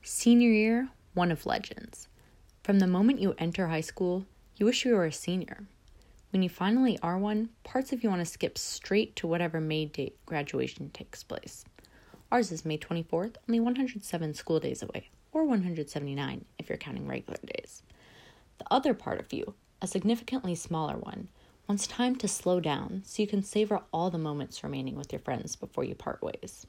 Senior year, one of legends. From the moment you enter high school, you wish you were a senior. When you finally are one, parts of you want to skip straight to whatever May date graduation takes place. Ours is May 24th, only 107 school days away, or 179 if you're counting regular days. The other part of you, a significantly smaller one, wants time to slow down so you can savor all the moments remaining with your friends before you part ways.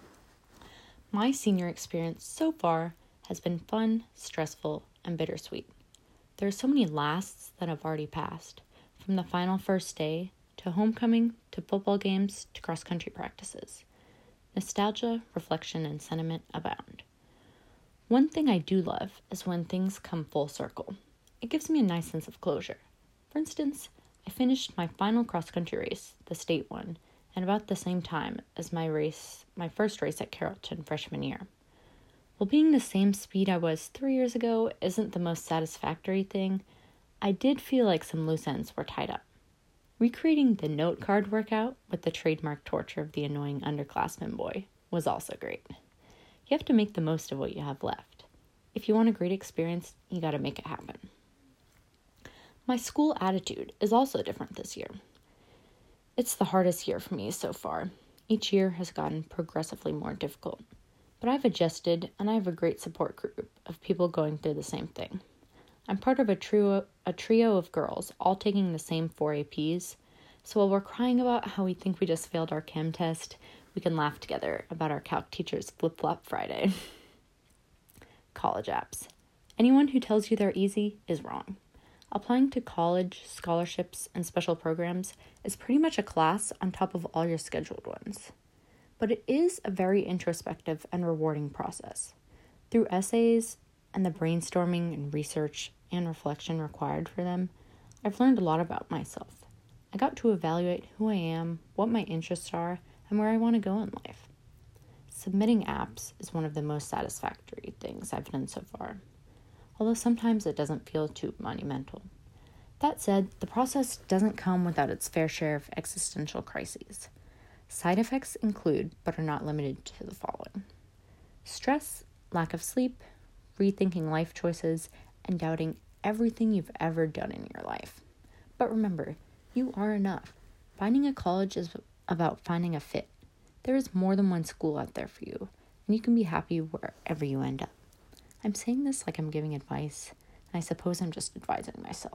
My senior experience so far has been fun, stressful, and bittersweet. There are so many lasts that have already passed, from the final first day, to homecoming, to football games, to cross-country practices. Nostalgia, reflection, and sentiment abound. One thing I do love is when things come full circle. It gives me a nice sense of closure. For instance, I finished my final cross-country race, the state one, and about the same time as my first race at Carrollton freshman year. While being the same speed I was 3 years ago isn't the most satisfactory thing, I did feel like some loose ends were tied up. Recreating the note card workout with the trademark torture of the annoying underclassman boy was also great. You have to make the most of what you have left. If you want a great experience, you gotta make it happen. My school attitude is also different this year. It's the hardest year for me so far. Each year has gotten progressively more difficult. But I've adjusted, and I have a great support group of people going through the same thing. I'm part of a trio of girls, all taking the same 4 APs, so while we're crying about how we think we just failed our chem test, we can laugh together about our calc teacher's flip-flop Friday. College apps. Anyone who tells you they're easy is wrong. Applying to college, scholarships, and special programs is pretty much a class on top of all your scheduled ones. But it is a very introspective and rewarding process. Through essays and the brainstorming and research and reflection required for them, I've learned a lot about myself. I got to evaluate who I am, what my interests are, and where I want to go in life. Submitting apps is one of the most satisfactory things I've done so far, although sometimes it doesn't feel too monumental. That said, the process doesn't come without its fair share of existential crises. Side effects include, but are not limited to, the following: stress, lack of sleep, rethinking life choices, and doubting everything you've ever done in your life. But remember, you are enough. Finding a college is about finding a fit. There is more than one school out there for you, and you can be happy wherever you end up. I'm saying this like I'm giving advice, and I suppose I'm just advising myself.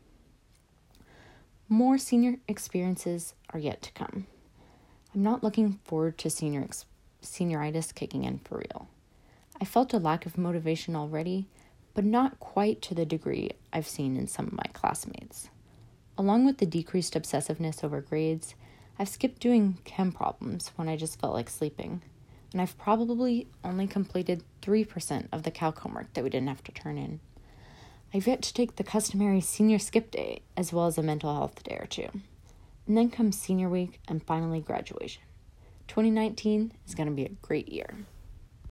More senior experiences are yet to come. I'm not looking forward to senioritis kicking in for real. I felt a lack of motivation already, but not quite to the degree I've seen in some of my classmates. Along with the decreased obsessiveness over grades, I've skipped doing chem problems when I just felt like sleeping, and I've probably only completed 3% of the calc homework that we didn't have to turn in. I've yet to take the customary senior skip day, as well as a mental health day or two. And then comes senior week and finally graduation. 2019 is going to be a great year.